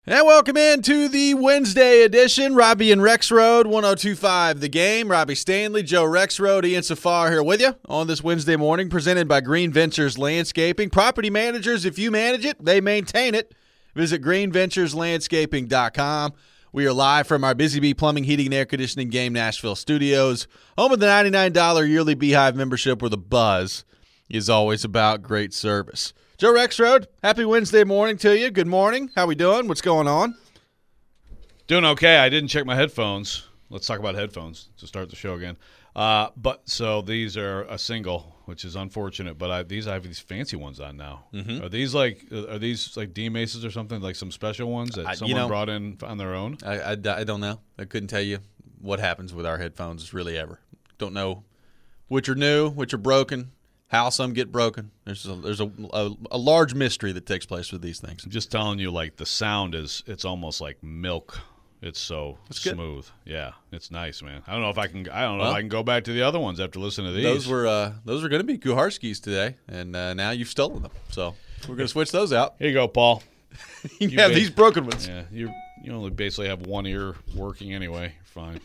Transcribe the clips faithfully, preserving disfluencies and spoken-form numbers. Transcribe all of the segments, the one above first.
And welcome into the Wednesday edition. Robbie and Rexroad, one oh two point five The Game. Robbie Stanley, Joe Rexroad, Ian Safar here with you on this Wednesday morning, presented by Green Ventures Landscaping. Property managers, if you manage it, they maintain it. Visit green ventures landscaping dot com. We are live from our Busy Bee Plumbing, Heating, and Air Conditioning Game Nashville studios, home of the ninety-nine dollars yearly Beehive membership where the buzz is always about great service. Joe Rexroad, happy Wednesday morning to you. Good morning. How we doing? What's going on? Doing okay. I didn't check my headphones. Let's talk about headphones to start the show again. Uh, but so these are a single, which is unfortunate. But I, these I have these fancy ones on now. Mm-hmm. Are these like are these like D Maces or something, like some special ones that I, someone you know, brought in on their own? I, I, I don't know. I couldn't tell you what happens with our headphones really ever. Don't know which are new, which are broken. How some get broken. There's a, there's a, a a large mystery that takes place with these things. I'm just telling you, like the sound is, it's almost like milk. It's so That's good. smooth. Yeah, it's nice, man. I don't know if I can. I don't know Well, if I can go back to the other ones after listening to these. Those were uh, those were going to be Kuharski's today, and uh, now you've stolen them. So we're going to switch those out. Here you go, Paul. you have these broken ones. Yeah, you you only basically have one ear working anyway. You're fine.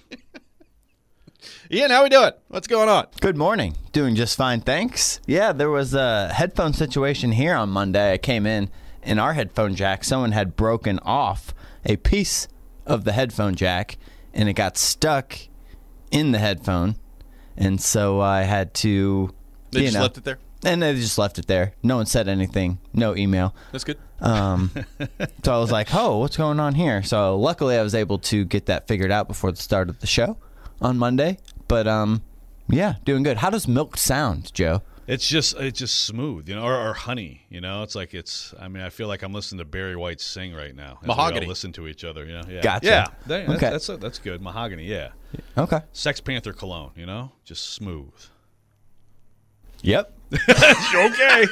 Ian, how we doing? What's going on? Good morning. Doing just fine, thanks. Yeah, there was a headphone situation here on Monday. I came in, in our headphone jack, someone had broken off a piece of the headphone jack, and it got stuck in the headphone. And so I had to, They you just know, left it there? And they just left it there. No one said anything. No email. That's good. Um, so I was like, oh, what's going on here? So luckily I was able to get that figured out before the start of the show on Monday. But, um, yeah, doing good. How does milk sound, Joe? It's just it's just smooth, you know, or, or honey, you know. It's like it's. I mean, I feel like I'm listening to Barry White sing right now. As Mahogany. We all listen to each other, you know. Yeah. Gotcha. Yeah. That, Okay. That's that's, that's good. Mahogany. Yeah. Okay. Sex Panther cologne, you know, just smooth. Yep. Okay.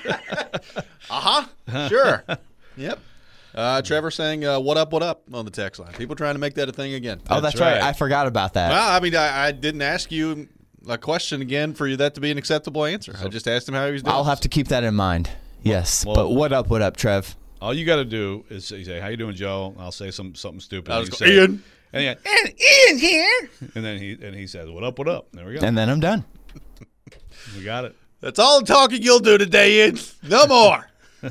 Uh-huh. Sure. Yep. Uh, Trevor saying, uh, what up, what up on the text line. People trying to make that a thing again. Oh, that's, That's right. right. I forgot about that. Well, I mean, I, I didn't ask you a question again for you that to be an acceptable answer. I just asked him how he was doing. I'll have to keep that in mind. Yes. Well- but what up, what up, Trev? All you got to do is say, "How you doing, Joe?" I'll say some something stupid. I'll and just you go, say- Ian. And, yeah, and Ian here. And then he and he says, "What up? What up?" There we go. And then I'm done. We got it. That's all the talking you'll do today, Ian. No more.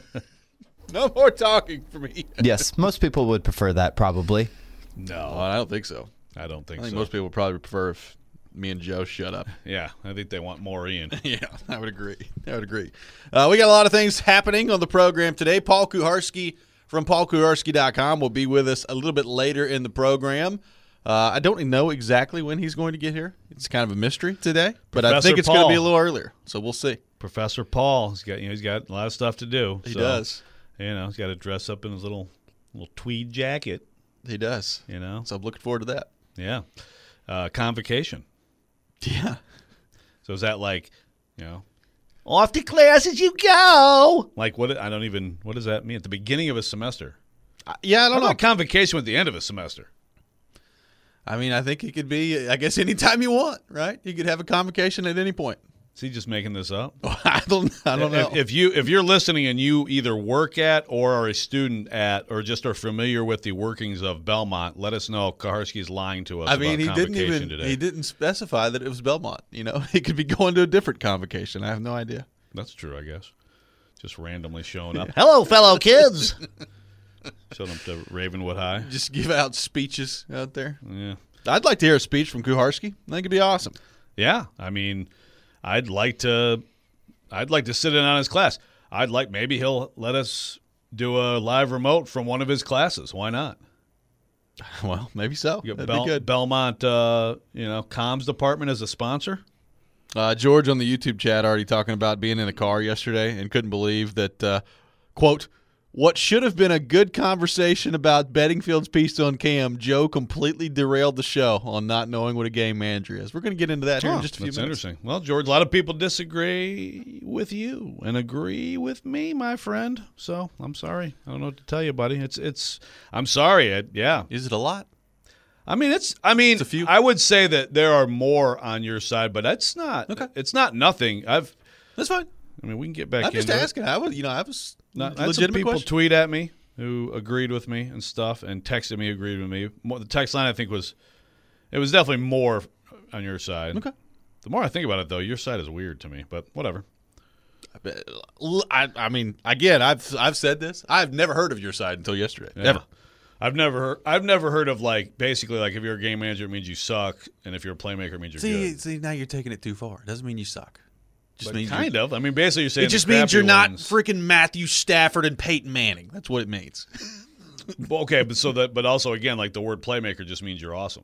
No more talking for me. Yes. Most people would prefer that, probably. No, Oh, I don't think so. I don't think, I think so. most people would probably prefer if me and Joe shut up. Yeah, I think they want more Ian. Yeah, I would agree. I would agree. Uh, we got a lot of things happening on the program today. Paul Kuharski from paul kuharski dot com will be with us a little bit later in the program. Uh, I don't know exactly when he's going to get here. It's kind of a mystery today, but I Professor think it's going to Paul. be a little earlier, so we'll see. Professor Paul, he's got you know he's got a lot of stuff to do. He so, does. You know, he's got to dress up in his little little tweed jacket. He does. You know, So I'm looking forward to that. yeah. Uh, convocation. Yeah. So is that like, you know, off to class as you go? Like what? I don't even. What does that mean? At the beginning of a semester. Uh, yeah, I How don't know. about convocation at the end of a semester? I mean, I think it could be, I guess, anytime you want, right? You could have a convocation at any point. Is he just making this up? I don't, I don't know. If, if you if you're listening and you either work at or are a student at or just are familiar with the workings of Belmont, let us know if Kuharski's lying to us. I mean, about he didn't convocation even today. he didn't specify that it was Belmont. You know, he could be going to a different convocation. I have no idea. That's true, I guess. Just randomly showing up. Hello, fellow kids. Showing up to Ravenwood High. Just give out speeches out there. Yeah. I'd like to hear a speech from Kuharski. I think it'd be awesome. Yeah. I mean, I'd like to I'd like to sit in on his class. I'd like maybe he'll let us do a live remote from one of his classes. Why not? Well, maybe so. You got That'd Bel- be good. Belmont uh, you know, comms department as a sponsor. Uh, George on the YouTube chat already talking about being in the car yesterday and couldn't believe that, uh, quote, what should have been a good conversation about Bedingfield's piece on Cam, Joe completely derailed the show on not knowing what a game manager is. We're going to get into that here in just a few That's minutes. interesting. Well, George, a lot of people disagree with you and agree with me, my friend. So I'm sorry. I don't know what to tell you, buddy. It's it's. I'm sorry. It, yeah. Is it a lot? I mean, it's. I mean, It's a few. I would say that there are more on your side, but that's not. Okay. It's not nothing. I've. That's fine. I mean, we can get back I'm just into asking. I was, you know, I was it. Not, I had some legitimate people question. tweet at me who agreed with me and stuff, and texted me, agreed with me. The text line, I think, was it was definitely more on your side. Okay. The more I think about it, though, your side is weird to me, but whatever. I, I mean, again, I've I've said this. I've never heard of your side until yesterday. Yeah. Never. I've never heard. I've never heard of like basically like if you're a game manager, it means you suck, and if you're a playmaker, it means you're See, good. see, now you're taking it too far. It doesn't mean you suck. Just But means kind you're, of. I mean, basically, you're saying It just the means you're crappy not ones- freaking Matthew Stafford and Peyton Manning. That's what it means. Well, okay, but so that, but also again, like the word playmaker just means you're awesome.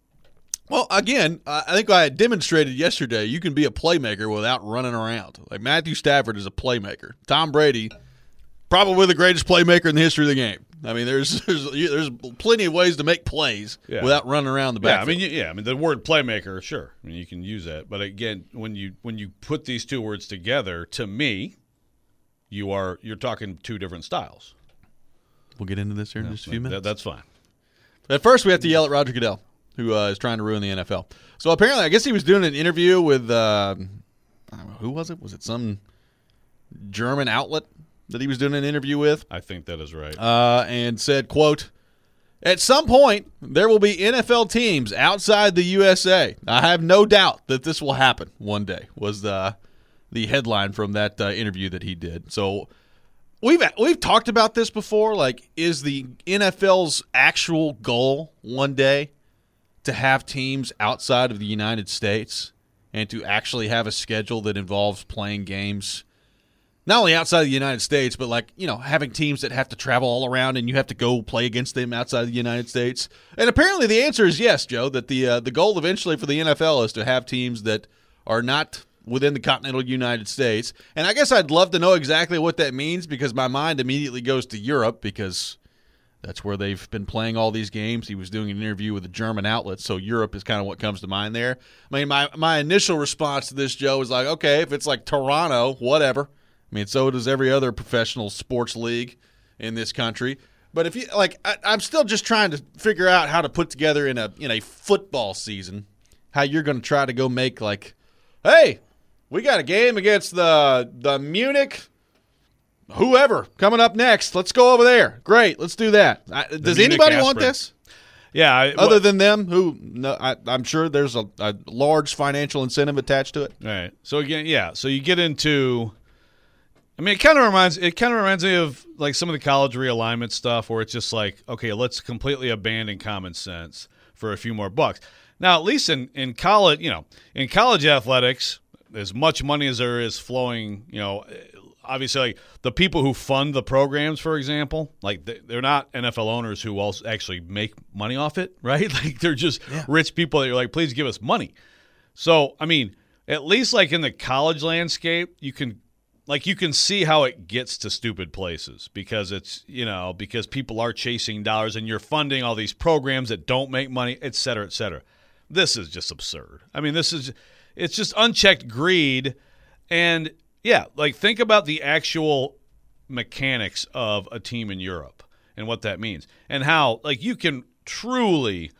Well, again, I I think I had demonstrated yesterday you can be a playmaker without running around. Like Matthew Stafford is a playmaker. Tom Brady, probably the greatest playmaker in the history of the game. I mean, there's there's, there's plenty of ways to make plays Yeah. without running around the Yeah, I backfield. mean, you- yeah, I mean the word playmaker, sure. I mean, you can use that, but again, when you when you put these two words together, to me, you are you're talking two different styles. We'll get into this here in just a few minutes. That, that's fine. At first, we have to yell at Roger Goodell, who uh, is trying to ruin the N F L. So apparently, I guess he was doing an interview with uh, I don't know, who was it? Was it some German outlet that he was doing an interview with? I think that is right. Uh, and said, quote, "At some point, there will be N F L teams outside the U S A. I have no doubt that this will happen one day," was the the headline from that uh, interview that he did. So we've we've talked about this before. Like, is the N F L's actual goal one day to have teams outside of the United States and to actually have a schedule that involves playing games not only outside of the United States, but like, you know, having teams that have to travel all around and you have to go play against them outside of the United States? And apparently the answer is yes, Joe, that the uh, the goal eventually for the N F L is to have teams that are not within the continental United States. And I guess I'd love to know exactly what that means, because my mind immediately goes to Europe, because that's where they've been playing all these games. He was doing an interview with a German outlet, so Europe is kind of what comes to mind there. I mean, my, my initial response to this, Joe, is like, okay, if it's like Toronto, whatever. I mean, so does every other professional sports league in this country. But if you like, I, I'm still just trying to figure out how to put together in a in a football season how you're going to try to go make like, hey, we got a game against the the Munich whoever coming up next. Let's go over there. Great, let's do that. I, does Munich anybody want aspirin. this? Yeah. I, Other well, than them, who no, I, I'm sure there's a, a large financial incentive attached to it. all right. So again, yeah. So you get into. I mean, it kind of reminds it kind of reminds me of like some of the college realignment stuff, where it's just like, okay, let's completely abandon common sense for a few more bucks. Now, at least in in college, you know, in college athletics, as much money as there is flowing, you know, obviously, like the people who fund the programs, for example, like they're not N F L owners who also actually make money off it, right? Like they're just Yeah. rich people that you're like, please give us money. So, I mean, at least like in the college landscape, you can like you can see how it gets to stupid places, because it's, you know, because people are chasing dollars and you're funding all these programs that don't make money, et cetera, et cetera. This is just absurd. I mean, this is it's just unchecked greed. And yeah, like think about the actual mechanics of a team in Europe and what that means, and how like you can truly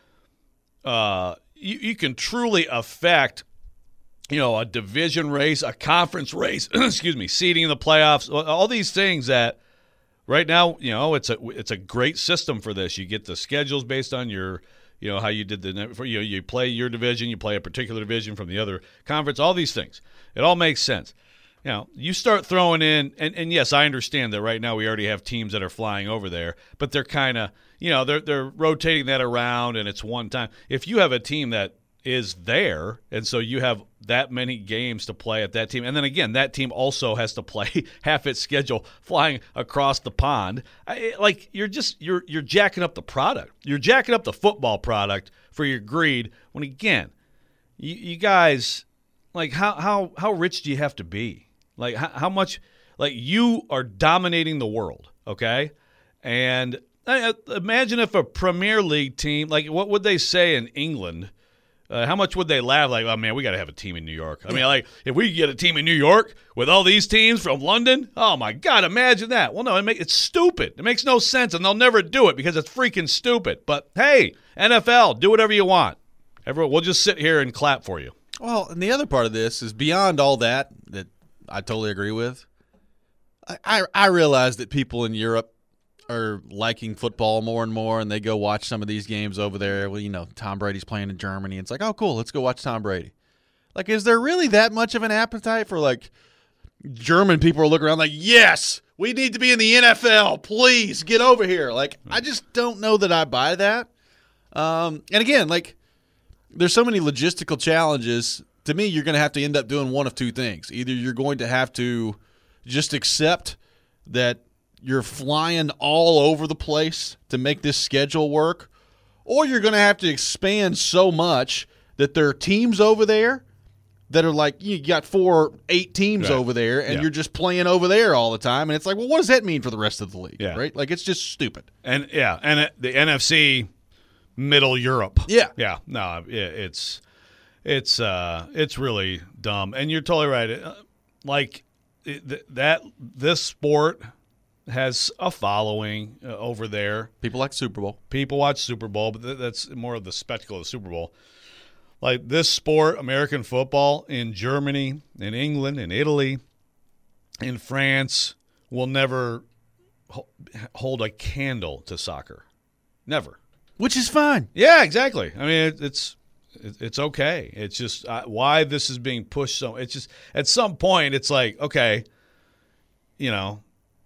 uh you, you can truly affect, you know, a division race, a conference race, excuse me, seeding in the playoffs, all these things that right now, you know, it's a it's a great system for this. You get the schedules based on your, you know, how you did the, you know, you play your division, you play a particular division from the other conference, all these things. It all makes sense. You know, you start throwing in, and, and yes, I understand that right now we already have teams that are flying over there, but they're kind of, you know, they're they're rotating that around, and it's one time. If you have a team that is there, and so you have that many games to play at that team, and then again, that team also has to play half its schedule flying across the pond. I, like you're just you're you're jacking up the product. You're jacking up the football product for your greed. When again, you, you guys, like how how how rich do you have to be? Like how, how much? Like you are dominating the world, okay? And I, imagine if a Premier League team, like what would they say in England? Uh, how much would they laugh? Like, oh, man, we got to have a team in New York. I mean, like, if we get a team in New York with all these teams from London, oh, my God, imagine that. Well, no, it make, it's stupid. It makes no sense, and they'll never do it because it's freaking stupid. But, hey, N F L, do whatever you want. Everyone, we'll just sit here and clap for you. Well, and the other part of this is beyond all that, that I totally agree with. I, I, I realize that people in Europe are liking football more and more, and they go watch some of these games over there. Well, you know, Tom Brady's playing in Germany. It's like, oh, cool, let's go watch Tom Brady. Like, is there really that much of an appetite for, like, German people are looking around like, yes, we need to be in the N F L. Please get over here. Like, I just don't know that I buy that. Um, and again, like, there's so many logistical challenges. To me, you're going to have to end up doing one of two things. Either you're going to have to just accept that you're flying all over the place to make this schedule work, or you're going to have to expand so much that there are teams over there that are like, you got four, eight teams right. over there, and yeah. you're just playing over there all the time. And it's like, well, what does that mean for the rest of the league? Yeah. Right? Like, it's just stupid. And, yeah, and it, the N F C, Middle Europe. Yeah. Yeah, no, it, it's it's uh, it's really dumb. And you're totally right. It, like, it, that this sport – has a following uh, over there. People like Super Bowl. People watch Super Bowl, but th- that's more of the spectacle of the Super Bowl. Like this sport, American football, in Germany, in England, in Italy, in France, will never ho- hold a candle to soccer. Never. Which is fine. Yeah, exactly. I mean, it, it's it, it's okay. It's just uh, why this is being pushed so. It's just at some point, it's like, okay, you know,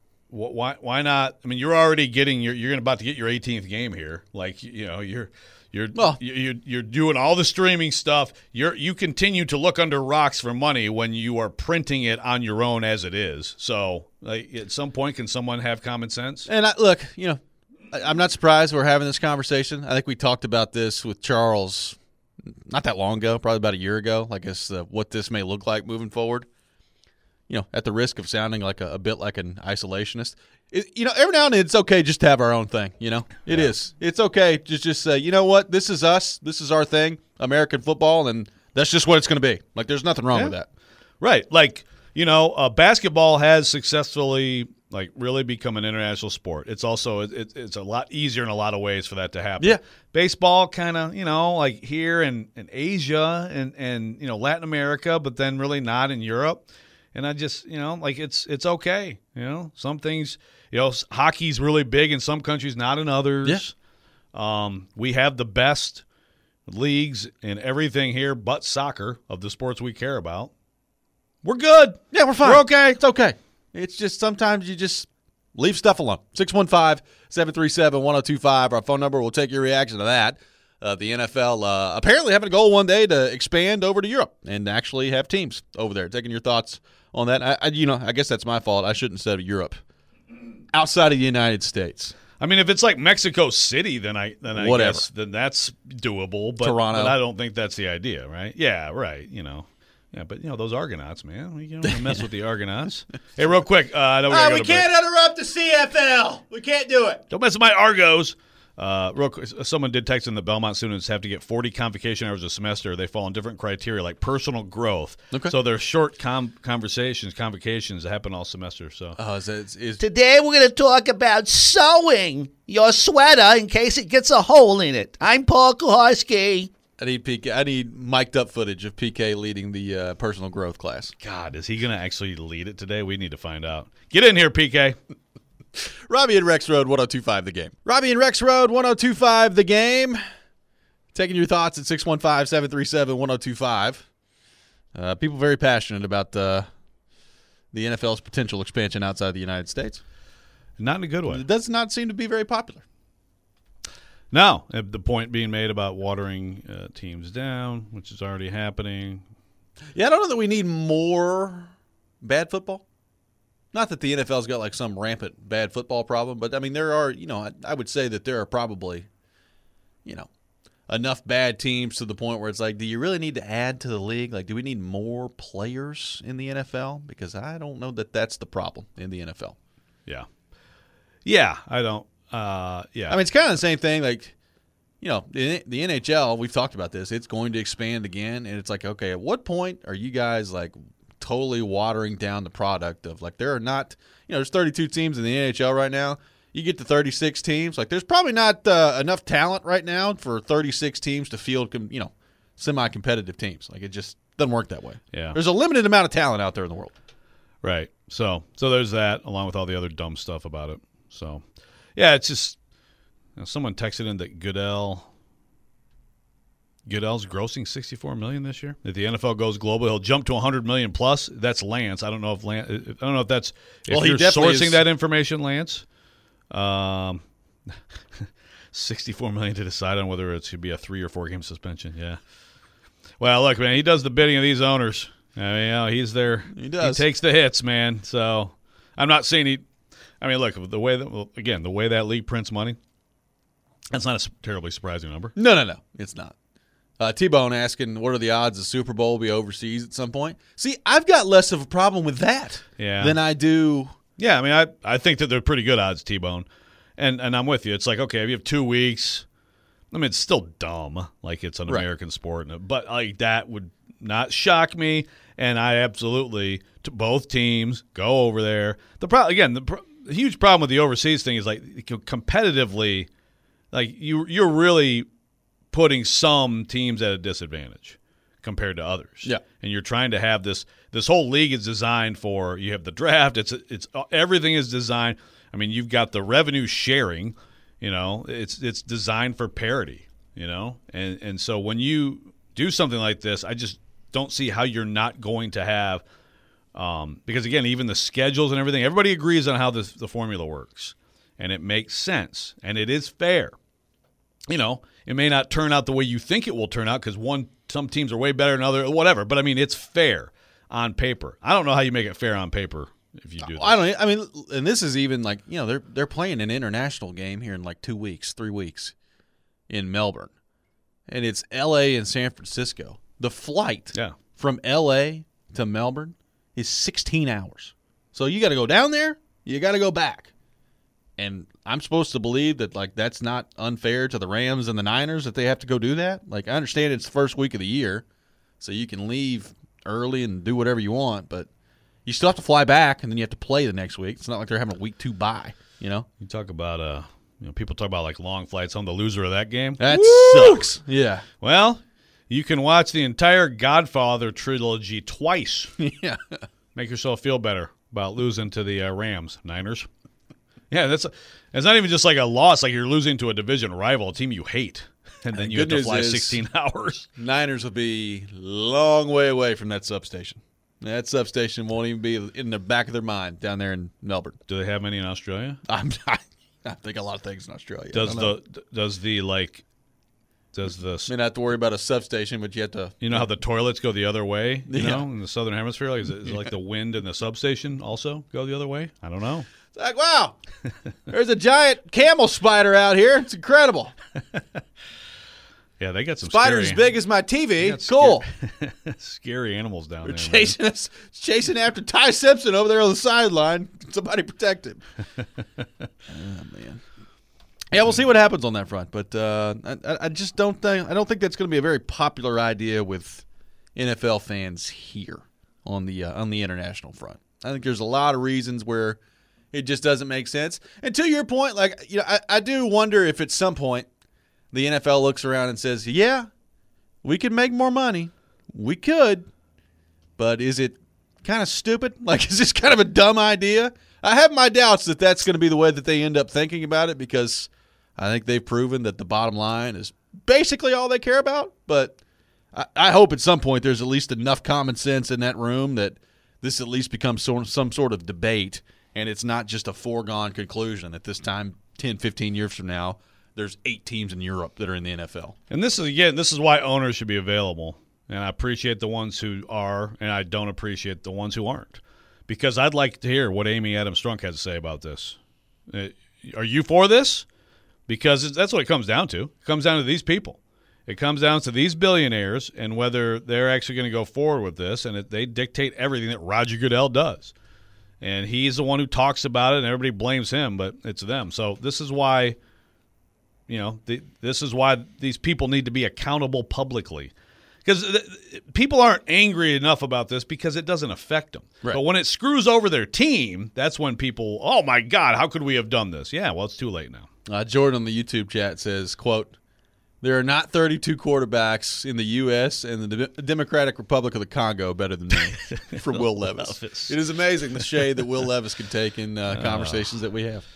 why why not? I mean, you're already getting your you're about to get your eighteenth game here. Like, you know, you're you're well, you're you're doing all the streaming stuff. You're you continue to look under rocks for money when you are printing it on your own as it is. So, like, at some point, can someone have common sense? And I, look, you know, I, I'm not surprised we're having this conversation. I think we talked about this with Charles not that long ago, probably about a year ago. Like, as uh, what this may look like moving forward. You know, at the risk of sounding like a, a bit like an isolationist, it, you know, every now and then it's okay just to have our own thing. You know, it yeah. is. It's okay to just say, you know what, this is us, this is our thing, American football, and that's just what it's going to be. Like, there's nothing wrong yeah. with that, right? Like, you know, uh, basketball has successfully, like, really become an international sport. It's also it, it's a lot easier in a lot of ways for that to happen. Yeah, baseball kind of, you know, like here in, in Asia and and you know Latin America, but then really not in Europe. And I just, you know, like it's it's okay. You know, some things, you know, hockey's really big in some countries, not in others. Yeah. Um, we have the best leagues in everything here but soccer of the sports we care about. We're good. Yeah, we're fine. We're okay. It's okay. It's just sometimes you just leave stuff alone. six one five, seven three seven, one oh two five. Our phone number. We'll take your reaction to that. Uh, the N F L uh, apparently having a goal one day to expand over to Europe and actually have teams over there. Taking your thoughts on that. I, I, you know, I guess that's my fault. I shouldn't have said Europe. Outside of the United States. I mean, if it's like Mexico City, then I then I Whatever. guess then that's doable. But, Toronto. but I don't think that's the idea, right? Yeah, right. You know, yeah, but you know those Argonauts, man. You don't mess with the Argonauts. Hey, real quick, uh, I know we, uh, go we to can't break. interrupt the C F L. We can't do it. Don't mess with my Argos. Uh, real quick, someone did text in the Belmont students have to get forty convocation hours a semester. They fall in different criteria, like personal growth. Okay. So they're short com- conversations, convocations that happen all semester. So Oh, is, is, is Today we're going to talk about sewing your sweater in case it gets a hole in it. I'm Paul Kuharski. I need P K. I need mic'd up footage of P K leading the uh, personal growth class. God, is he going to actually lead it today? We need to find out. Get in here, P K. Robbie and Rex Road, one oh two five The Game. Robbie and Rex Road, one oh two five The Game. Taking your thoughts at six one five, seven three seven, one oh two five. Uh, people very passionate about uh, the N F L's potential expansion outside the United States. Not in a good way. It does not seem to be very popular. No, the point being made about watering uh, teams down, which is already happening. Yeah, I don't know that we need more bad football. Not that the N F L's got like some rampant bad football problem, but I mean there are, you know, I, I would say that there are probably, you know, enough bad teams to the point where it's like, do you really need to add to the league? Like, do we need more players in the N F L? Because I don't know that that's the problem in the N F L. Yeah. Yeah, I don't. Uh, yeah. I mean, it's kind of the same thing. Like, you know, the, the N H L, we've talked about this. It's going to expand again. And it's like, okay, at what point are you guys like totally watering down the product of like, there are not, you know, there's thirty-two teams in the N H L right now. You get to thirty-six teams. Like, there's probably not uh, enough talent right now for thirty-six teams to field, you know, semi-competitive teams. Like, it just doesn't work that way. Yeah. There's a limited amount of talent out there in the world. Right. So, so there's that, along with all the other dumb stuff about it. So, Yeah, it's just you know, someone texted in that Goodell Goodell's grossing sixty-four million dollars this year. If the N F L goes global, he'll jump to one hundred million dollars plus. That's Lance. I don't know if Lance, I don't know if that's if well, you're sourcing is, that information, Lance. Um, sixty-four million dollars to decide on whether it should be a three or four game suspension. Yeah. Well, look, man, he does the bidding of these owners. I mean, you know, he's there. He does. He takes the hits, man. So I'm not saying he. I mean, look, the way that well, again, the way that league prints money, that's not a terribly surprising number. No, no, no, it's not. Uh, T-Bone asking, what are the odds the Super Bowl will be overseas at some point? See, I've got less of a problem with that yeah. than I do. Yeah, I mean, I I think that they're pretty good odds, T-Bone. And and I'm with you. It's like, okay, if you have two weeks, I mean, it's still dumb, like it's an right. American sport. But like that would not shock me. And I absolutely, to both teams, go over there. The pro- Again, the, pro- the huge problem with the overseas thing is like competitively, like you you're really putting some teams at a disadvantage compared to others. Yeah. And you're trying to have this this whole league is designed for, you have the draft, it's it's everything is designed. I mean, you've got the revenue sharing, you know, it's it's designed for parity, you know? And and so when you do something like this, I just don't see how you're not going to have um, because again, even the schedules and everything, everybody agrees on how this, the formula works. And it makes sense and it is fair. You know, it may not turn out the way you think it will turn out because one, some teams are way better than others, whatever. But I mean, it's fair on paper. I don't know how you make it fair on paper if you do. This. I don't. I mean, and this is even like you know they're they're playing an international game here in like two weeks, three weeks, in Melbourne, and it's L A and San Francisco. The flight yeah. from L A to Melbourne is sixteen hours. So you got to go down there, you got to go back. And I'm supposed to believe that, like, that's not unfair to the Rams and the Niners that they have to go do that. Like, I understand it's the first week of the year, so you can leave early and do whatever you want, but you still have to fly back, and then you have to play the next week. It's not like they're having a week two bye, you know? You talk about, uh, you know, people talk about, like, long flights home, the loser of that game. That Woo! sucks. Yeah. Well, you can watch the entire Godfather trilogy twice. Yeah. Make yourself feel better about losing to the uh, Rams, Niners. Yeah, that's a, it's not even just like a loss, like you're losing to a division rival, a team you hate, and then you have to fly sixteen hours. Niners will be a long way away from that substation. That substation won't even be in the back of their mind down there in Melbourne. Do they have many in Australia? I'm, I, I think a lot of things in Australia. Does the does the like does the I mean, not have to worry about a substation, but you have to. You know how the toilets go the other way? You Yeah. know, in the southern hemisphere, like is it, is it like the wind in the substation also go the other way? I don't know. It's like, wow, there's a giant camel spider out here. It's incredible. Yeah, they got some Spider as scary, big as my T they V. got Cool. Scary, scary animals down They're there. chasing us, chasing after Ty Simpson over there on the sideline. Somebody protect him. Oh, man. Yeah, we'll see what happens on that front, but uh, I, I just don't think I don't think that's going to be a very popular idea with N F L fans here on the uh, on the international front. I think there's a lot of reasons where it just doesn't make sense. And to your point, like you know, I, I do wonder if at some point the N F L looks around and says, "Yeah, we could make more money, we could, but is it kind of stupid? Like, is this kind of a dumb idea?" I have my doubts that that's going to be the way that they end up thinking about it because I think they've proven that the bottom line is basically all they care about. But I, I hope at some point there's at least enough common sense in that room that this at least becomes some, some sort of debate and it's not just a foregone conclusion at this time, ten, fifteen years from now, there's eight teams in Europe that are in the N F L. And this is, again, this is why owners should be available. And I appreciate the ones who are, and I don't appreciate the ones who aren't. Because I'd like to hear what Amy Adams Strunk has to say about this. Uh, are you for this? Because that's what it comes down to. It comes down to these people. It comes down to these billionaires and whether they're actually going to go forward with this, and it, they dictate everything that Roger Goodell does. And he's the one who talks about it, and everybody blames him, but it's them. So this is why, you know, the, this is why these people need to be accountable publicly. Because people aren't angry enough about this because it doesn't affect them. Right. But when it screws over their team, that's when people, oh, my God, how could we have done this? Yeah, well, it's too late now. Uh, Jordan on the YouTube chat says, quote, "There are not thirty-two quarterbacks in the U S and the De- Democratic Republic of the Congo better than me," from Will Levis. Levis. It is amazing the shade that Will Levis can take in uh, conversations uh, that we have.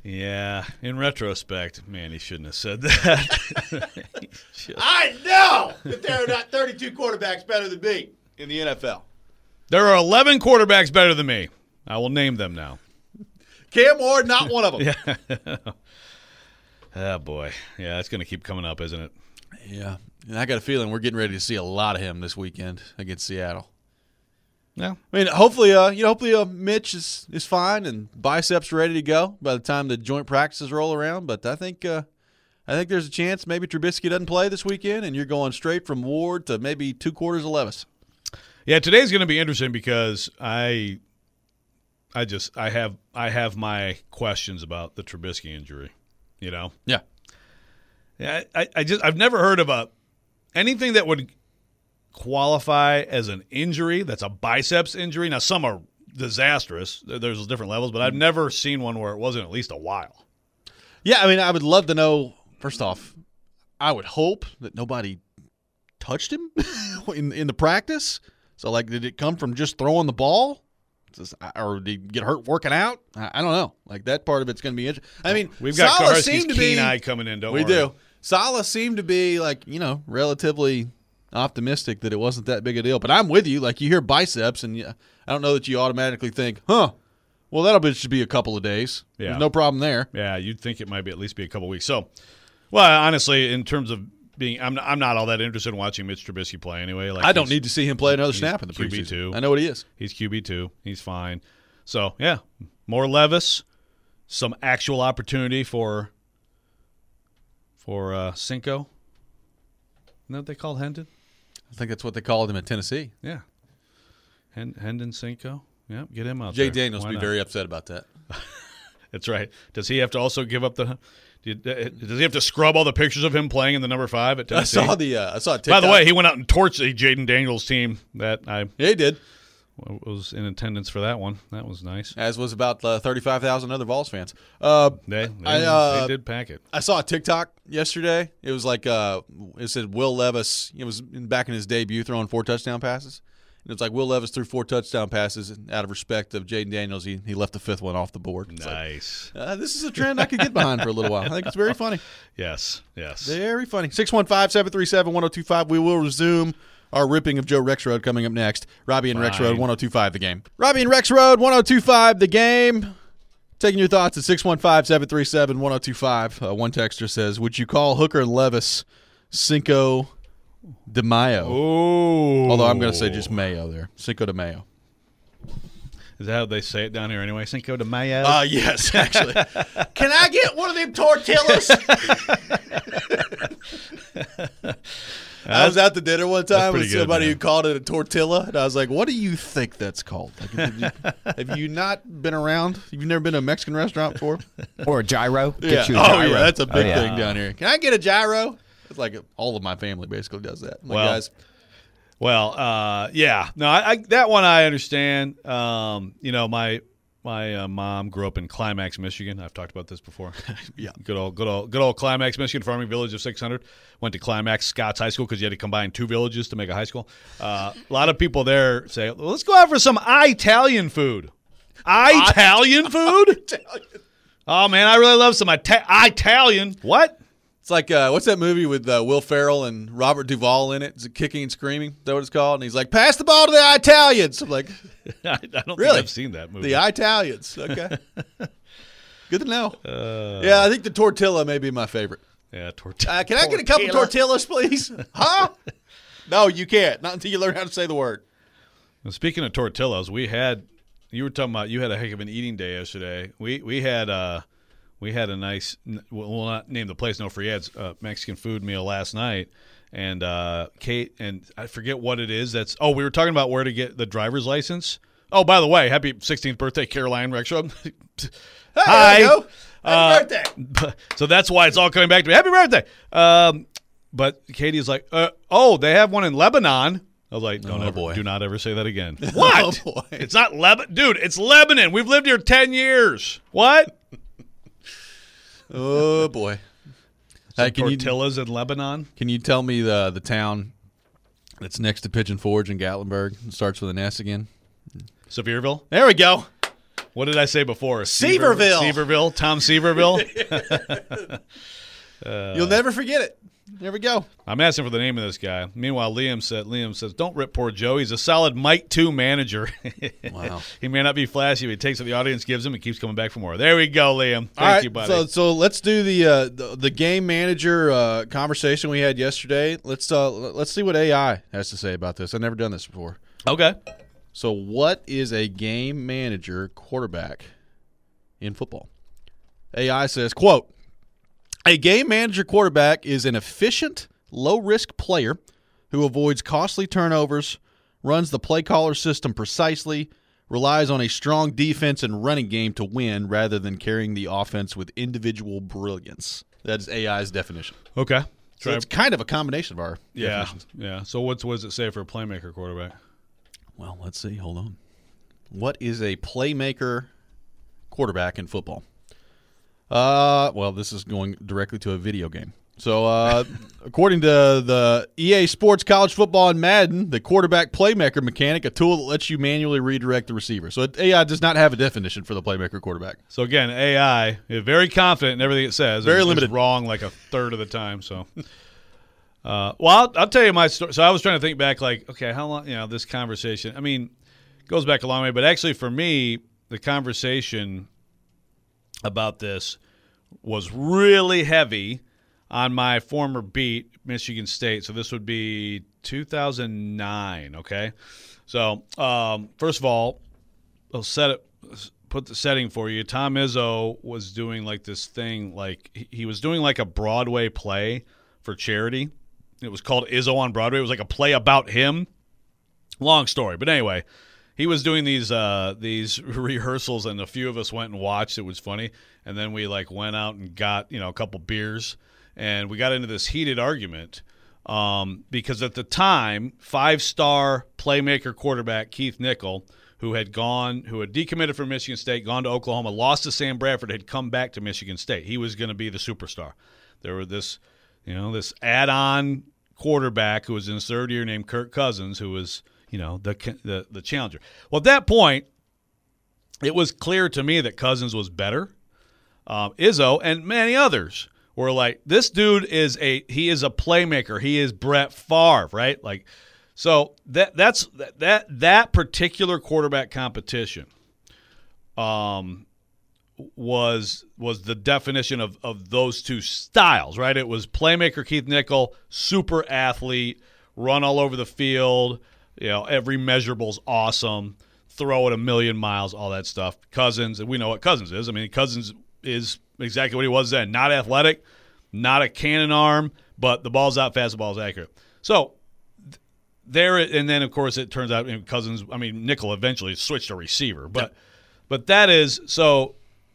Yeah, in retrospect, man, he shouldn't have said that. I know that there are not thirty-two quarterbacks better than me in the N F L. There are eleven quarterbacks better than me. I will name them now. Cam Ward, not one of them. Yeah. Oh, boy. Yeah, that's going to keep coming up, isn't it? Yeah. And I got a feeling we're getting ready to see a lot of him this weekend against Seattle. Yeah. I mean, hopefully, uh, you know, hopefully, uh, Mitch is, is fine and biceps ready to go by the time the joint practices roll around. But I think, uh, I think there's a chance maybe Trubisky doesn't play this weekend, and you're going straight from Ward to maybe two quarters of Levis. Yeah, today's going to be interesting because I, I just I have I have my questions about the Trubisky injury. You know. Yeah. Yeah. I, I just I've never heard of a anything that would qualify as an injury that's a biceps injury. Now, some are disastrous. There's different levels, but I've never seen one where it wasn't at least a while. Yeah, I mean, I would love to know, first off, I would hope that nobody touched him in in the practice. So, like, did it come from just throwing the ball? Just, or did he get hurt working out? I, I don't know. Like, that part of it's going to be interesting. I mean, We've got Saleh Karski's seemed to keen be, eye coming in, don't we worry. do. Saleh seemed to be, like, you know, relatively optimistic that it wasn't that big a deal. But I'm with you. Like, you hear biceps, and you, I don't know that you automatically think, huh, well, that'll be, should be a couple of days. Yeah. There's no problem there. Yeah, you'd think it might be at least be a couple weeks. So, well, honestly, in terms of being, I'm I'm not all that interested in watching Mitch Trubisky play anyway. Like I don't he's- need to see him play another he's snap in the Q B preseason. two. I know what he is. He's Q B two. He's fine. So, yeah, more Levis, some actual opportunity for for uh, Cinco. Isn't that what they called Hendon? I think that's what they called him in Tennessee. Yeah. Hen- Hendon Cinco. Yeah, get him out Jay there. Daniels Why will be not? very upset about that. That's right. Does he have to also give up the – does he have to scrub all the pictures of him playing in the number five at I Tennessee? saw the uh, I saw a By TikTok. the way, he went out and torched the Jaden Daniels team that I yeah, he did. was in attendance for that one. That was nice. As was about uh, thirty-five thousand other Vols fans. Uh, They, they, I, uh, they did pack it. I saw a TikTok yesterday. It was like uh, it said Will Levis. It was in, back in his debut throwing four touchdown passes. And it's like Will Levis threw four touchdown passes, and out of respect of Jaden Daniels, he, he left the fifth one off the board. It's like, Nice. uh, this is a trend I could get behind for a little while. I think it's very funny. Yes, yes. Very funny. six one five, seven three seven, one oh two five. We will resume our ripping of Joe Rexrode coming up next. Robbie and Fine. Rexrode, one oh two five the game. Robbie and Rexrode, one oh two five the game. Taking your thoughts at six one five, seven three seven, one oh two five. Uh, one texter says, would you call Hooker and Levis Cinco de Mayo? Oh. Although I'm going to say just Mayo there. Cinco de Mayo. Is that how they say it down here anyway? Cinco de Mayo? Uh, yes, actually. Can I get one of them tortillas? I was out to dinner one time with pretty good, somebody man. who called it a tortilla, and I was like, what do you think that's called? Like, have, you, have you not been around? You've never been to a Mexican restaurant before? Or a gyro. Yeah. Get you a Oh, gyro. yeah, that's a big Oh, yeah. thing down here. Can I get a gyro? It's like all of my family basically does that. I'm like, Well, guys, Well, uh, yeah, no, I, I, that one I understand. Um, you know, my my uh, mom grew up in Climax, Michigan. I've talked about this before. Yeah. good old, good old, good old Climax, Michigan, farming village of six hundred. Went to Climax Scots High School because you had to combine two villages to make a high school. Uh, a lot of people there say, well, "Let's go out for some Italian food." Italian food? Oh man, I really love some Ita- Italian. What? it's like, uh, what's that movie with uh, Will Ferrell and Robert Duvall in it? Is it Kicking and Screaming? Is that what it's called? And he's like, pass the ball to the Italians. I'm like, I don't Really? think I've seen that movie. the Italians. Okay. Good to know. Uh, Yeah, I think the tortilla may be my favorite. yeah, tortilla. Uh, can I get a couple tortillas, please? Huh? No, you can't. Not until you learn how to say the word. Well, speaking of tortillas, we had you were talking about you had a heck of an eating day yesterday. We we had uh we had a nice we'll not name the place, no free ads, uh, Mexican food meal last night, and uh, Kate and I forget what it is. That's oh we were talking about where to get the driver's license. Oh, by the way, happy sixteenth birthday, Caroline Rexrode. Hey, Hi. there you go. Happy Uh, birthday. So that's why it's all coming back to me. Happy birthday! Um, but Katie's like, uh, oh, they have one in Lebanon. I was like, don't Oh, ever, boy. do not ever say that again. What? Oh, boy. It's not Lebanon, dude. It's Lebanon. We've lived here ten years. What? Oh, boy. Some Hey, can you, tortillas in Lebanon? can you tell me the the town that's next to Pigeon Forge in Gatlinburg? It starts with an S again. Sevierville. There we go. What did I say before? Seaverville. Seaverville. Tom Seaverville. uh, You'll never forget it. There we go. I'm asking for the name of this guy. Meanwhile, Liam said, Liam says, don't rip poor Joe. He's a solid Mike two manager. Wow. He may not be flashy, but he takes what the audience gives him and keeps coming back for more. There we go, Liam. Thank All right, you, buddy. So, so let's do the uh, the, the game manager uh, conversation we had yesterday. Let's uh, let's see what A I has to say about this. I've never done this before. Okay. So, what is a game manager quarterback in football? A I says, quote, a game manager quarterback is an efficient, low-risk player who avoids costly turnovers, runs the play caller system precisely, relies on a strong defense and running game to win rather than carrying the offense with individual brilliance. That is A I's definition. Okay. So it's kind of a combination of our Yeah. definitions. Yeah. So what's, what does it say for a playmaker quarterback? Well, let's see. Hold on. What is a playmaker quarterback in football? Uh, well, this is going directly to a video game. So, uh, according to the E A Sports College Football and Madden, the quarterback playmaker mechanic, a tool that lets you manually redirect the receiver. So, A I does not have a definition for the playmaker quarterback. So, again, A I is very confident in everything it says. Very and limited. It's wrong like a third of the time. So, uh, well, I'll, I'll tell you my story. So, I was trying to think back, like, okay, how long, you know, this conversation, I mean, goes back a long way. But actually, for me, the conversation about this was really heavy on my former beat, Michigan State. So this would be two thousand nine, okay? So um, first of all, I'll set it, put the setting for you. Tom Izzo was doing like this thing, like he, he was doing like a Broadway play for charity. It was called Izzo on Broadway. It was like a play about him. Long story. But anyway, he was doing these uh, these rehearsals, and a few of us went and watched. It was funny. And then we like went out and got, you know, a couple beers, and we got into this heated argument um, because at the time, five-star playmaker quarterback Keith Nickel, who had gone, who had decommitted from Michigan State, gone to Oklahoma, lost to Sam Bradford, had come back to Michigan State. He was going to be the superstar. There were this, you know, this add-on quarterback who was in his third year named Kirk Cousins, who was, you know, the the the challenger. Well, at that point, it was clear to me that Cousins was better. Um, Izzo and many others were like, this dude is a he is a playmaker. He is Brett Favre, right? Like, so that that's that that particular quarterback competition, um, was was the definition of of those two styles, right? It was playmaker Keith Nickel, super athlete, run all over the field. You know, every measurable's awesome. Throw it a million miles, all that stuff. Cousins, and we know what Cousins is. I mean, Cousins is exactly what he was then. Not athletic, not a cannon arm, but the ball's out fast, the ball's accurate. So there, and then of course it turns out, you know, Cousins. I mean, Nickel eventually switched to receiver, but yep. but that is so.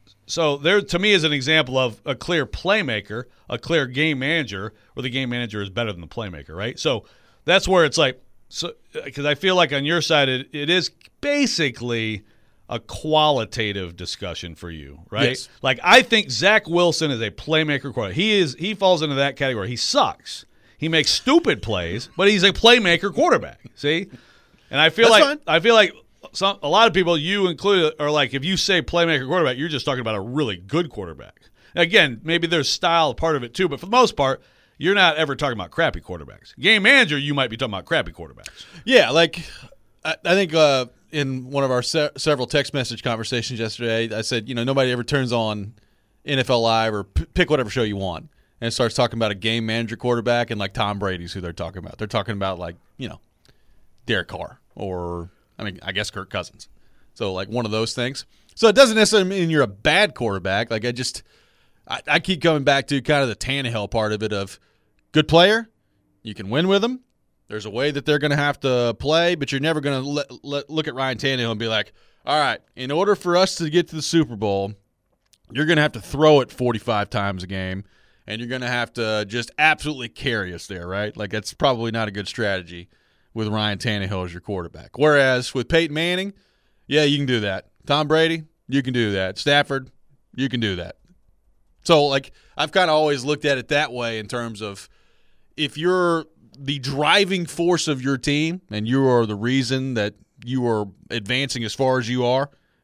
So there, to me, is an example of a clear playmaker, a clear game manager, where the game manager is better than the playmaker, right? So that's where it's like. So, because I feel like on your side, it, it is basically a qualitative discussion for you, right? Yes. Like, I think Zach Wilson is a playmaker quarterback. He is. He falls into that category. He sucks. He makes stupid plays, but he's a playmaker quarterback. See, and I feel That's like fine. I feel like some a lot of people, you included, are like, if you say playmaker quarterback, you're just talking about a really good quarterback. Again, maybe there's style part of it too, but for the most part, you're not ever talking about crappy quarterbacks. Game manager, you might be talking about crappy quarterbacks. Yeah, like I, I think uh, in one of our se- several text message conversations yesterday, I said, you know, nobody ever turns on N F L Live or p- pick whatever show you want and starts talking about a game manager quarterback, and like Tom Brady's who they're talking about. They're talking about like, you know, Derek Carr or, I mean, I guess Kirk Cousins. So like one of those things. So it doesn't necessarily mean you're a bad quarterback. Like I just I, I keep coming back to kind of the Tannehill part of it of good player, you can win with them. There's a way that they're going to have to play, but you're never going to let, let, look at Ryan Tannehill and be like, all right, in order for us to get to the Super Bowl, you're going to have to throw it forty-five times a game, and you're going to have to just absolutely carry us there, right? Like that's probably not a good strategy with Ryan Tannehill as your quarterback. Whereas with Peyton Manning, yeah, you can do that. Tom Brady, you can do that. Stafford, you can do that. So, like, I've kind of always looked at it that way in terms of if you're the driving force of your team and you are the reason that you are advancing as far as you are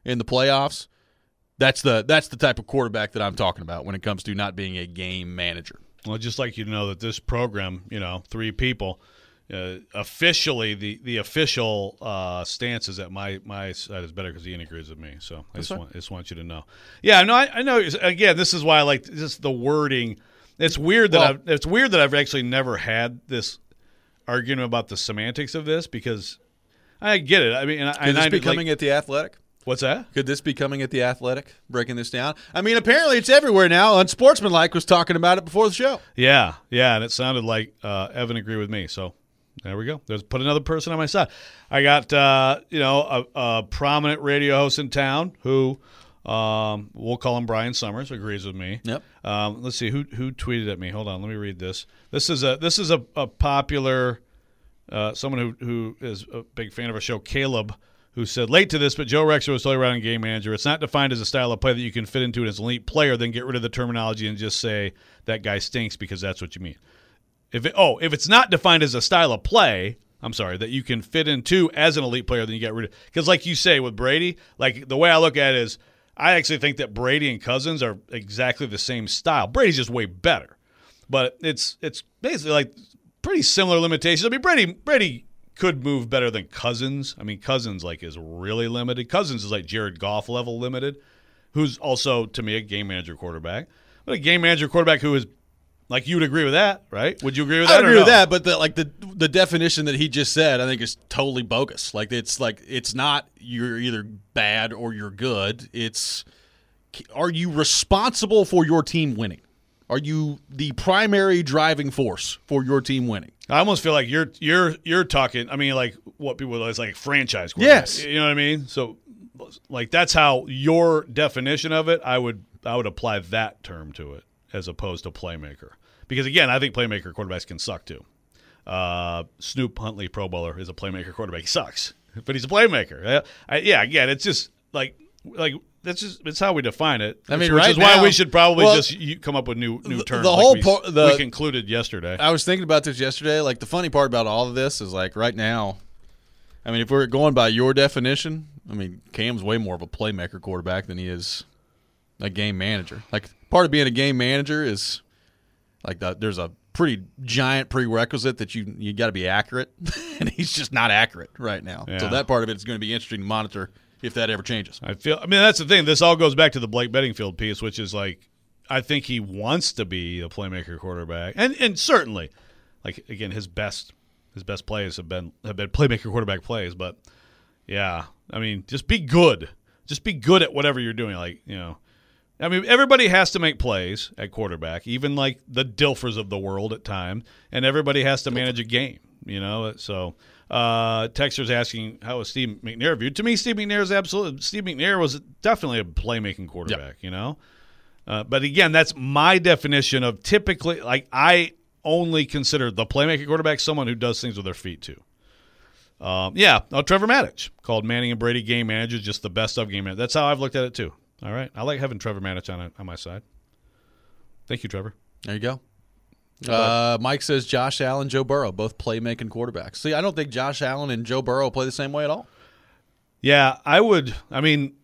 in the playoffs, that's the that's the type of quarterback that I'm talking about when it comes to not being a game manager. Well, I'd just like you to know that this program, you know, three people, uh, officially the the official uh, stance is that my my side is better because Ian agrees with me. So I just want, I just want you to know. Yeah, no, I, I know. Again, this is why I like just the wording. It's weird that Well, I've, it's weird that I've actually never had this argument about the semantics of this because I get it. I mean, and, I- Could and this I be like, coming at the Athletic? what's that? Could this be coming at the Athletic, breaking this down? I mean, apparently it's everywhere now. Unsportsmanlike was talking about it before the show. Yeah, yeah, and it sounded like uh, Evan agreed with me. So there we go. There's put another person on my side. I got uh, you know a, a prominent radio host in town who um, we'll call him Brian Summers agrees with me. Yep. Um, let's see who who tweeted at me. Hold on, let me read this. This is a this is a, a popular uh, someone who who is a big fan of our show, Caleb, who said, late to this, but Joe Rexrode was totally right on game manager. It's not defined as a style of play that you can fit into as an elite player, then get rid of the terminology and just say that guy stinks because that's what you mean. If it, oh, if it's not defined as a style of play, I'm sorry, that you can fit into as an elite player, then you get rid of – because like you say with Brady, like the way I look at it is I actually think that Brady and Cousins are exactly the same style. Brady's just way better. But it's it's basically like pretty similar limitations. I mean, Brady Brady – could move better than Cousins. I mean, Cousins like is really limited. Cousins is like Jared Goff level limited, who's also to me a game manager quarterback. But a game manager quarterback who is like you would agree with that, right? Would you agree with that? I agree or with no? that, but the like the the definition that he just said, I think is totally bogus. Like it's like it's not you're either bad or you're good. It's are you responsible for your team winning? Are you the primary driving force for your team winning? I almost feel like you're you're you're talking. I mean, like what people it's like franchise quarterbacks. Yes. You know what I mean. So, like that's how your definition of it. I would I would apply that term to it as opposed to playmaker. Because again, I think playmaker quarterbacks can suck too. Uh, Snoop Huntley, Pro Bowler, is a playmaker quarterback. He sucks, but he's a playmaker. I, I, yeah, again, it's just like like. That's just it's how we define it. I mean, which right is why now- we should probably well, just you, come up with new new the- terms. the like whole we, po- the- we concluded yesterday. I was thinking about this yesterday. Like the funny part about all of this is like right now, I mean, if we're going by your definition, I mean, Cam's way more of a playmaker quarterback than he is a game manager. Like part of being a game manager is like the, there's a pretty giant prerequisite that you you got to be accurate, and he's just not accurate right now. Yeah. So that part of it is going to be interesting to monitor if that ever changes. I feel. I mean, that's the thing. This all goes back to the Blake Bedingfield piece, which is like, I think he wants to be a playmaker quarterback, and and certainly, like again, his best his best plays have been have been playmaker quarterback plays. But yeah, I mean, just be good. Just be good at whatever you're doing. Like you know, I mean, everybody has to make plays at quarterback, even like the Dilfers of the world at times, and everybody has to manage a game. You know, so. Uh, Texter's asking how was Steve McNair viewed. To me, Steve McNair is absolutely Steve McNair was definitely a playmaking quarterback. Yep. You know, uh, but again, that's my definition of typically. Like I only consider the playmaking quarterback someone who does things with their feet too. Um, yeah, oh, Trevor Maddich called Manning and Brady game managers, just the best of game managers. That's how I've looked at it too. All right, I like having Trevor Maddich on on my side. Thank you, Trevor. There you go. Uh, Mike says Josh Allen, Joe Burrow, both playmaking quarterbacks. See, I don't think Josh Allen and Joe Burrow play the same way at all. Yeah, I would. I mean,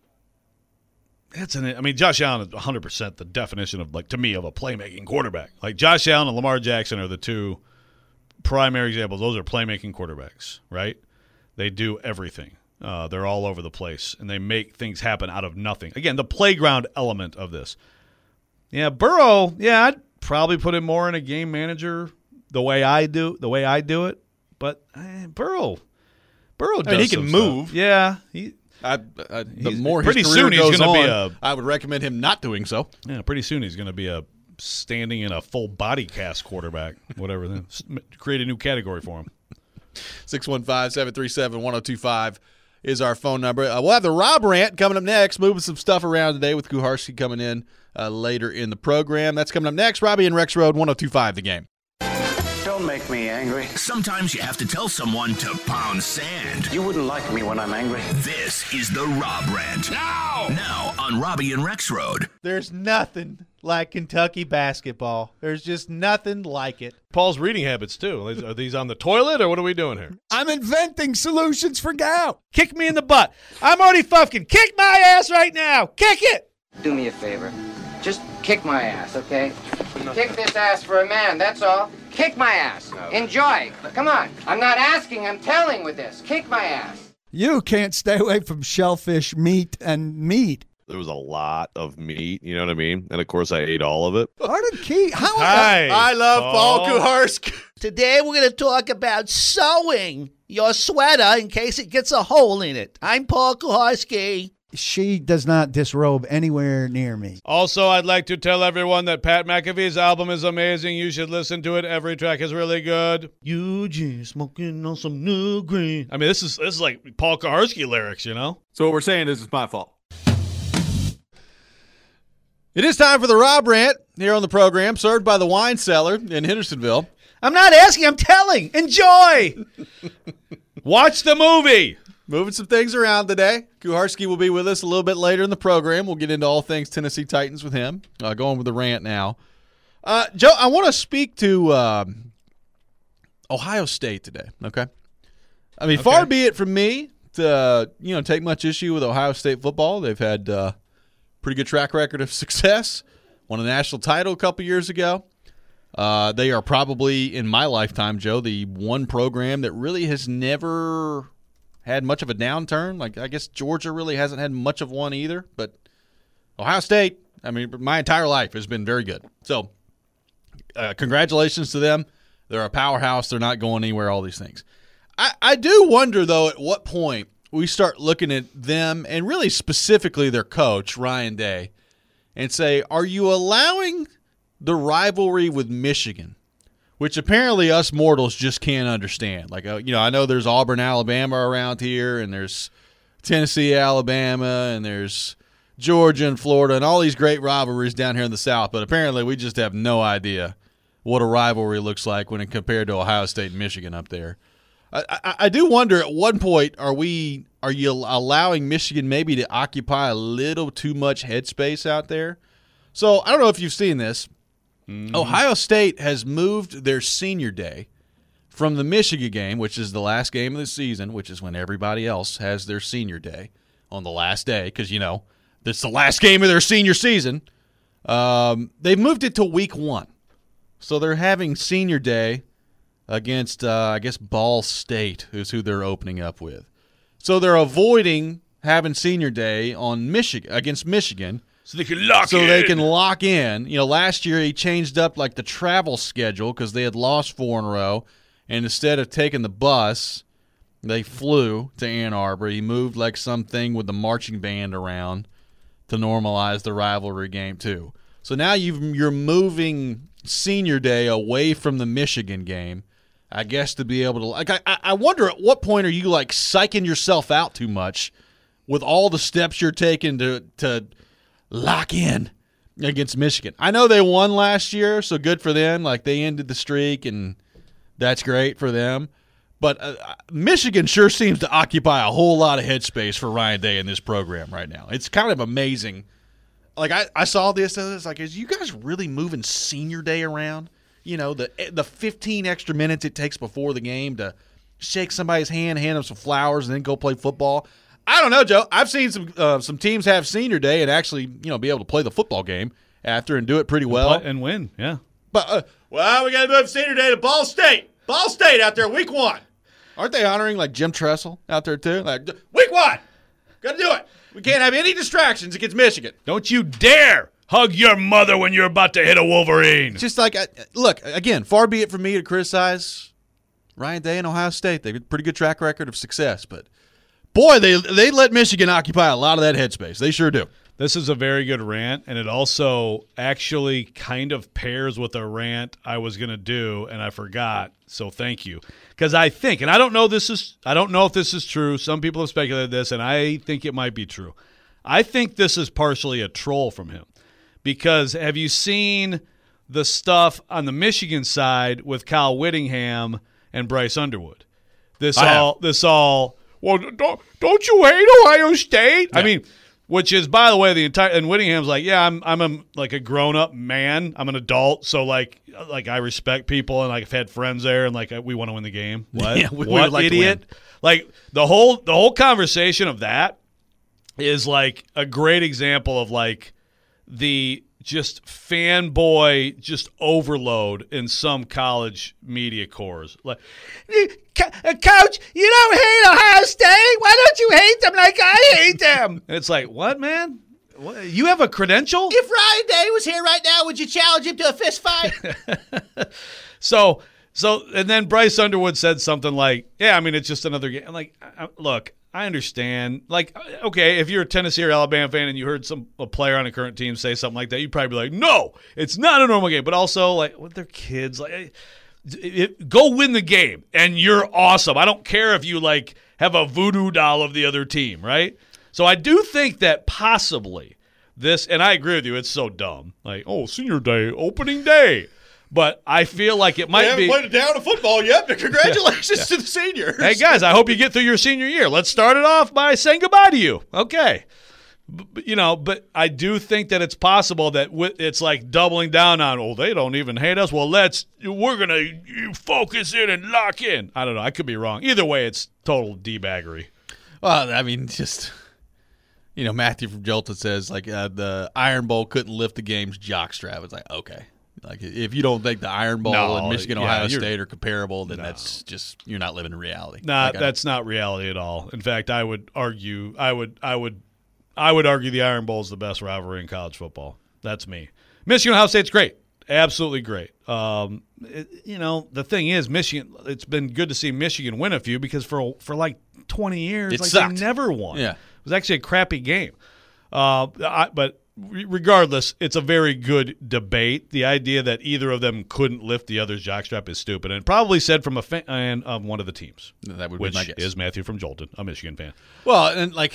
it's an. I mean, Josh Allen is one hundred percent the definition of like to me of a playmaking quarterback. Like Josh Allen and Lamar Jackson are the two primary examples. Those are playmaking quarterbacks, right? They do everything. Uh, they're all over the place, and they make things happen out of nothing. Again, the playground element of this. Yeah, Burrow. Yeah, I'd probably put him more in a game manager the way I do, the way I do it. But eh, Burrow, Burrow does I mean, he can some move. stuff. Yeah, he. I, I, the He's- more pretty his career soon he's goes gonna on, be a- I would recommend him not doing so. Yeah, pretty soon he's going to be a standing in a full body cast quarterback, whatever. Then create a new category for him. six one five, seven three seven, one oh two five is our phone number. Uh, we'll have the Rob Rant coming up next, moving some stuff around today with Kuharski coming in uh, later in the program. That's coming up next. Robbie and Rex Road, one oh two five The Game. Don't make me angry. Sometimes you have to tell someone to pound sand. You wouldn't like me when I'm angry. This is the Rob Rant. Now! Now on Robbie and Rex Road. There's nothing like Kentucky basketball. There's just nothing like it. Paul's reading habits, too. Are these on the toilet, or what are we doing here? I'm inventing solutions for gout. Kick me in the butt. I'm already fucking. Kick my ass right now. Kick it. Do me a favor. Just kick my ass, okay? Kick this ass for a man, that's all. Kick my ass. Enjoy. Come on. I'm not asking, I'm telling with this. Kick my ass. You can't stay away from shellfish, meat, and meat. There was a lot of meat, you know what I mean? And, of course, I ate all of it. Arden Key, how Hi. I love Paul Kuharsky. Today we're going to talk about sewing your sweater in case it gets a hole in it. I'm Paul Kuharsky. She does not disrobe anywhere near me. Also, I'd like to tell everyone that Pat McAfee's album is amazing. You should listen to it. Every track is really good. Eugene smoking on some new green. I mean, this is this is like Paul Kuharsky lyrics, you know? So what we're saying is it's my fault. It is time for the Rob Rant here on the program, served by the Wine Cellar in Hendersonville. I'm not asking, I'm telling. Enjoy. Watch the movie. Moving some things around today. Kuharsky will be with us a little bit later in the program. We'll get into all things Tennessee Titans with him. Uh, going with the rant now. Uh, Joe, I want to speak to uh, Ohio State today, okay? I mean, okay. Far be it from me to uh, you know take much issue with Ohio State football. They've had a uh, pretty good track record of success. Won a national title a couple years ago. Uh, they are probably, in my lifetime, Joe, the one program that really has never – had much of a downturn. Like, I guess Georgia really hasn't had much of one either. But Ohio State, I mean, my entire life has been very good. So, uh, congratulations to them. They're a powerhouse. They're not going anywhere, all these things. I, I do wonder, though, at what point we start looking at them and really specifically their coach, Ryan Day, and say, are you allowing the rivalry with Michigan, which apparently us mortals just can't understand. Like, uh, you know, I know there's Auburn, Alabama around here, and there's Tennessee, Alabama, and there's Georgia and Florida, and all these great rivalries down here in the South. But apparently we just have no idea what a rivalry looks like when it compared to Ohio State and Michigan up there. I, I, I do wonder at one point, are we are you allowing Michigan maybe to occupy a little too much headspace out there? So I don't know if you've seen this. Mm-hmm. Ohio State has moved their senior day from the Michigan game, which is the last game of the season, which is when everybody else has their senior day on the last day because, you know, this is the last game of their senior season. Um, they've moved it to week one. So they're having senior day against, uh, I guess, Ball State, who's who they're opening up with. So they're avoiding having senior day on Michigan against Michigan. So they can lock so in. So they can lock in. You know, last year he changed up like the travel schedule because they had lost four in a row. And instead of taking the bus, they flew to Ann Arbor. He moved like something with the marching band around to normalize the rivalry game too. So now you've, you're moving senior day away from the Michigan game, I guess, to be able to – like. I, I wonder at what point are you like psyching yourself out too much with all the steps you're taking to to – lock in against Michigan. I know they won last year, so good for them. Like, they ended the streak, and that's great for them. But uh, Michigan sure seems to occupy a whole lot of headspace for Ryan Day in this program right now. It's kind of amazing. Like, I, I saw this, and it's like, is you guys really moving senior day around? You know, the the fifteen extra minutes it takes before the game to shake somebody's hand, hand them some flowers, and then go play football. I don't know, Joe. I've seen some uh, some teams have senior day and actually, you know, be able to play the football game after and do it pretty well and, play, and win. Yeah. But uh, well, we got to move senior day to Ball State. Ball State out there, week one. Aren't they honoring like Jim Tressel out there too? Like week one, got to do it. We can't have any distractions against Michigan. Don't you dare hug your mother when you're about to hit a Wolverine. Just like uh, look again. Far be it from me to criticize Ryan Day and Ohio State. They've got a pretty good track record of success, but. Boy, they they let Michigan occupy a lot of that headspace. They sure do. This is a very good rant, and it also actually kind of pairs with a rant I was going to do, and I forgot. So thank you, because I think, and I don't know this is, I don't know if this is true. Some people have speculated this, and I think it might be true. I think this is partially a troll from him, because have you seen the stuff on the Michigan side with Kyle Whittingham and Bryce Underwood? This I all, have. this all. Well, don't, don't you hate Ohio State? Yeah. I mean, Which is, by the way, the entire and Whittingham's like, yeah, I'm I'm a, like a grown up man. I'm an adult, so like like I respect people and like I've had friends there and like we want to win the game. What? Yeah, we, what we like idiot? Like the whole the whole conversation of that is like a great example of like the just fanboy just overload in some college media cores. Like, Coach, you don't hate Ohio State. Why don't you hate them like I hate them? And it's like, what, man? What, you have a credential? If Ryan Day was here right now, would you challenge him to a fist fight? so, so, and then Bryce Underwood said something like, yeah, I mean, it's just another game. I'm like, I, look, I understand. Like, okay, if you're a Tennessee or Alabama fan and you heard some a player on a current team say something like that, you'd probably be like, no, it's not a normal game. But also, like, with their kids, like, it, it, go win the game, and you're awesome. I don't care if you, like, have a voodoo doll of the other team, right? So I do think that possibly this, and I agree with you, it's so dumb. Like, oh, senior day, opening day. But I feel like it might we haven't be. played a down of football yet, but congratulations yeah. to the seniors. Hey, guys, I hope you get through your senior year. Let's start it off by saying goodbye to you. Okay. B- you know, but I do think that it's possible that w- it's like doubling down on, oh, they don't even hate us. Well, let's, we're going to focus in and lock in. I don't know. I could be wrong. Either way, it's total D-baggery. Well, I mean, just, you know, Matthew from Jolton says, like, uh, the Iron Bowl couldn't lift the game's jockstrap. It's like, okay. Like, if you don't think the Iron Bowl no, and Michigan, yeah, Ohio State are comparable, then no. that's just, you're not living in reality. Nah, like, that's not reality at all. In fact, I would argue, I would, I would, I would argue the Iron Bowl is the best rivalry in college football. That's me. Michigan, Ohio State's great, absolutely great. Um, it, you know, the thing is, Michigan. It's been good to see Michigan win a few because for for like twenty years, it like sucked. They never won. Yeah, it was actually a crappy game. Uh, I, but. Regardless, it's a very good debate. The idea that either of them couldn't lift the other's jockstrap is stupid, and probably said from a fan of one of the teams. That would which be my guess. Is Matthew from Jolton, a Michigan fan. Well, and like,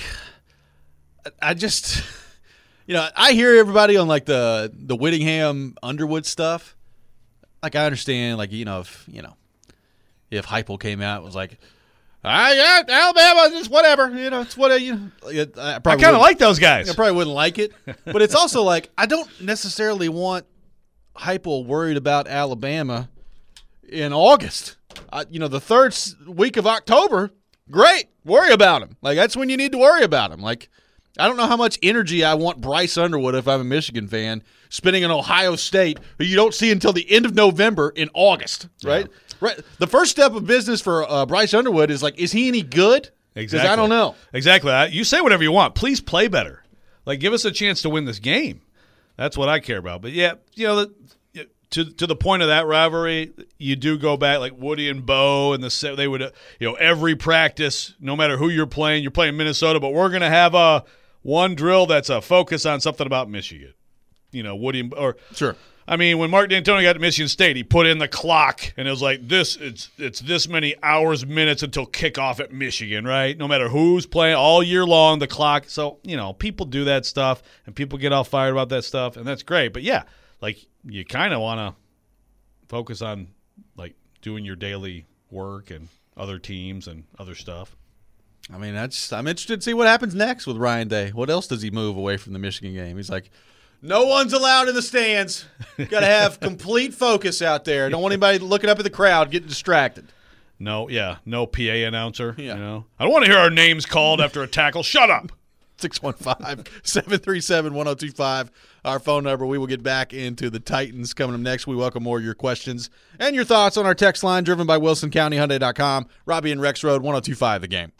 I just, you know, I hear everybody on like the the Whittingham Underwood stuff. Like, I understand, like, you know, if you know, if Heupel came out and was like, Ah, yeah, Alabama, just whatever. You know, it's what you know. I, I kind of like those guys. I probably wouldn't like it, but it's also like I don't necessarily want Heupel worried about Alabama in August. I, you know, the third week of October, great, worry about him. Like, that's when you need to worry about him. Like, I don't know how much energy I want Bryce Underwood, if I'm a Michigan fan, spending in Ohio State, who you don't see until the end of November in August, right? Yeah. Right. The first step of business for uh, Bryce Underwood is like, is he any good? Exactly. I don't know. Exactly. You say whatever you want. Please play better. Like, give us a chance to win this game. That's what I care about. But yeah, you know, the, to to the point of that rivalry, you do go back like Woody and Bo, and the they would, you know, every practice, no matter who you're playing, you're playing Minnesota, but we're gonna have a one drill that's a focus on something about Michigan. You know, Woody and or sure. I mean, when Mark D'Antoni got to Michigan State, he put in the clock, and it was like this. It's it's this many hours, minutes until kickoff at Michigan, right? No matter who's playing all year long, the clock. So you know, people do that stuff, and people get all fired about that stuff, and that's great. But yeah, like you kind of want to focus on like doing your daily work and other teams and other stuff. I mean, that's I'm interested to see what happens next with Ryan Day. What else does he move away from the Michigan game? He's like, no one's allowed in the stands. Got to have complete focus out there. Don't want anybody looking up at the crowd getting distracted. No, yeah, no P A announcer. Yeah. You know, I don't want to hear our names called after a tackle. Shut up. six one five, seven three seven, one oh two five, our phone number. We will get back into the Titans coming up next. We welcome more of your questions and your thoughts on our text line driven by Wilson County Hyundai dot com. Robbie and Rex Road, one oh two five The Game.